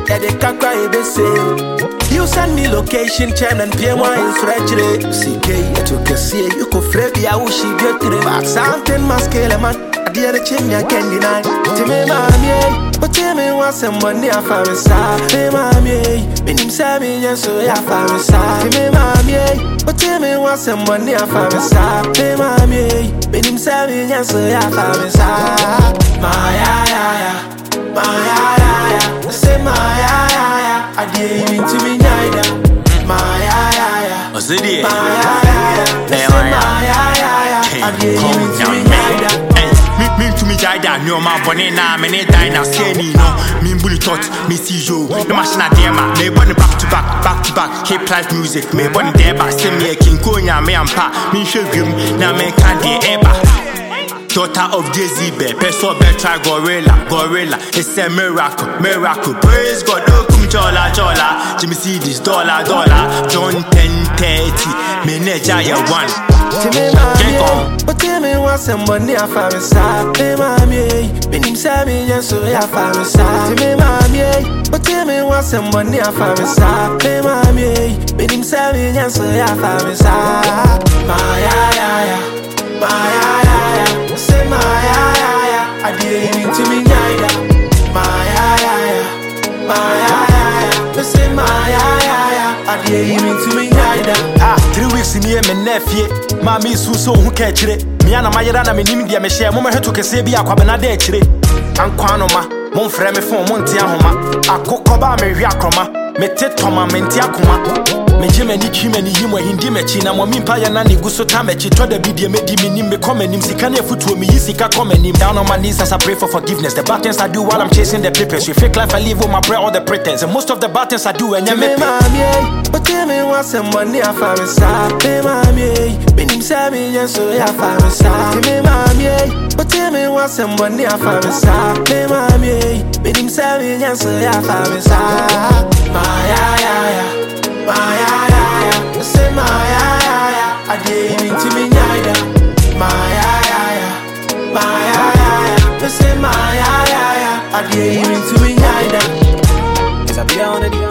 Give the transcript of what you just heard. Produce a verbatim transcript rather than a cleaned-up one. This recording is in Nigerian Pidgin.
yeah they can't cry be say. You send me location, chain and P M Y in stretch. C K, I took a see you could free I wish you get to the back. Something masculine man, I did a chin I can't deny. To me, mammy, but tell me what's some money I found inside. Hey, mammy, when him say me, yes, so I found inside. To me, mammy, but tell me what's some money I found inside. Hey, mammy, when him say me, yes, so I found inside. My, yeah, yeah, yeah, my, yeah, yeah, yeah, say my, yeah, yeah, yeah, I didn't mean to be neither. My, yeah, yeah, yeah, what's it here? my, yeah, yeah, yeah, say my, yeah, yeah, yeah, I didn't mean to be neither. Me to me jaida no ma bone na me ne dine say ni no me bully tot me see yo no machine adema me born back to back back to back hip life music me born there ba say me king konya me ampa me hwedwum na me kan de eba daughter of Jay-Z be person be try gorilla gorilla it's a miracle miracle praise God oh kum chola chola Jimmy see this dollar dollar John ten thirty me ne jaya one. To me, mommy, but tell me what's some money I found inside. Hey, mommy, when him say me, yes, so I found inside. To me, mommy, but tell me what's some money I found inside. Hey, mommy, when him say me, yes, so I found inside. My, yeah, yeah, yeah, my, yeah, yeah, yeah, say my, yeah, yeah, yeah, I didn't mean to be neither. My, yeah, yeah, yeah, my, yeah, yeah, yeah, say my, yeah, yeah, yeah, I didn't mean to be neither. Ah, three weeks in here, me nephew. Mami suso who catch it. Me and my yara me nim dia me share mo me to kese bi akwabena de chire. Ankwa no ma, mo mfre me fon mo ntia homa. Akokko ba me hwi akroma. Me tetoma me ntia akoma. Me jeme ni twi me ni yimo hindi me chi na mo mi mpa ya na ne guso ta me chi to da bi die me di me nim me come nim sika na futuo me yisika come nim down on my knees as I pray for forgiveness. The bad things I do while I'm chasing the papers. You fake life I live with my bread all the pretense. And most of the bad things I do and you me mommy, but tell me what's some money I found inside. Hey mommy, when him say me yes so I found inside. Tell me mommy, but tell me what's some money I found inside. Hey mommy, when him say me yes so I found inside. My yeah yeah yeah, my yeah yeah yeah, say my yeah yeah yeah, I didn't mean to be neither. My yeah yeah yeah, my yeah yeah yeah, say my yeah yeah yeah, I didn't mean to be neither. 'Cause I be on the